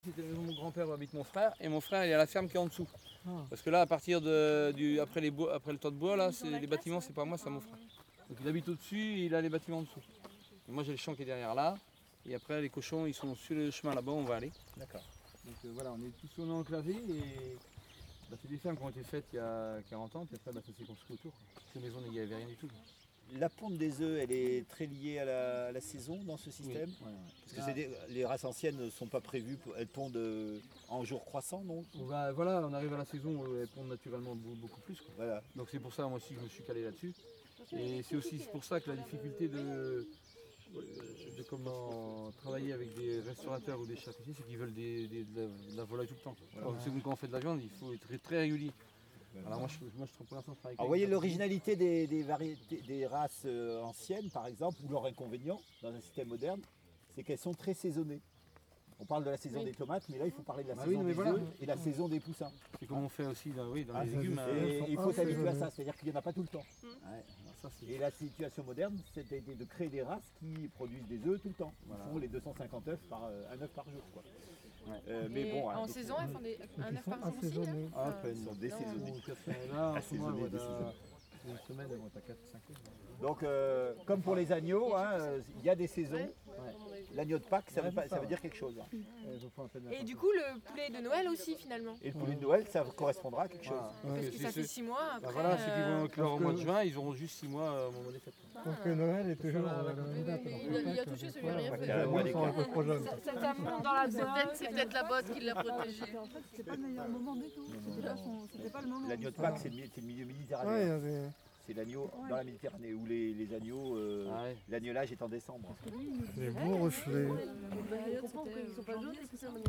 C'était la maison de mon grand-père où habite mon frère, et mon frère il est à la ferme qui est en dessous. Parce que là, à partir après le tas de bois, là, les bâtiments, c'est pas moi, c'est mon frère. Donc il habite au-dessus et il a les bâtiments en dessous. Et moi j'ai le champ qui est derrière là, et après les cochons ils sont sur le chemin là-bas, on va aller. D'accord. Donc voilà, on est tous enclavés et c'est des fermes qui ont été faites il y a 40 ans, puis après ça s'est construit autour. Ces maisons, il n'y avait rien du tout. La ponte des œufs, elle est très liée à la saison dans ce système. Oui, ouais. Parce que les races anciennes ne sont pas prévues, elles pondent en jours croissants, non? Voilà, on arrive à la saison où elles pondent naturellement beaucoup plus. Quoi. Voilà. Donc c'est pour ça moi aussi que je me suis calé là-dessus. Et c'est aussi pour ça que la difficulté de comment travailler avec des restaurateurs ou des charcutiers, c'est qu'ils veulent de la volaille tout le temps. Voilà. C'est comme quand on fait de la viande, il faut être très régulier. Alors moi je trouve pour l'instant travailler. Alors vous voyez l'originalité des races anciennes, par exemple, ou leur inconvénient dans un système moderne, c'est qu'elles sont très saisonnées. On parle de la saison des tomates, mais là il faut parler de la saison des œufs et la saison des poussins. C'est comme on fait aussi dans les légumes. Et il faut s'habituer à ça, c'est-à-dire qu'il n'y en a pas tout le temps. Ouais. Ça, et la situation moderne, c'était de créer des races qui produisent des œufs tout le temps. Ils font les 250 œufs un œuf par jour. Quoi. Mais bon, en saison, elles font un œuf par jour aussi. Elles sont désaisonnées. Là, en ce moment, une semaine, elles vont être à 4-5 œufs. Donc, comme pour les agneaux, il y a des saisons. L'agneau de Pâques, ça veut dire quelque chose. Et du coup, le poulet de Noël aussi, finalement. Et le poulet de Noël, ça correspondra à quelque chose. Parce que ça fait 6 mois après. Voilà, ceux qui vont clore au mois de juin, ils auront juste 6 mois au moment des fêtes. Parce que Noël est toujours la même date. Il a touché, celui-là, rien fait. Ils sont un peu trop jeunes. Ça monte dans la botte, c'est peut-être la botte qui l'a protégé. En fait, c'est pas le meilleur moment du tout. C'était pas le moment. L'agneau de Pâques, c'est le milieu méditerranéen. C'est l'agneau dans la Méditerranée où les agneaux, l'agnelage est en décembre. Les bourges, les... Ils sont pas jaunes et que c'est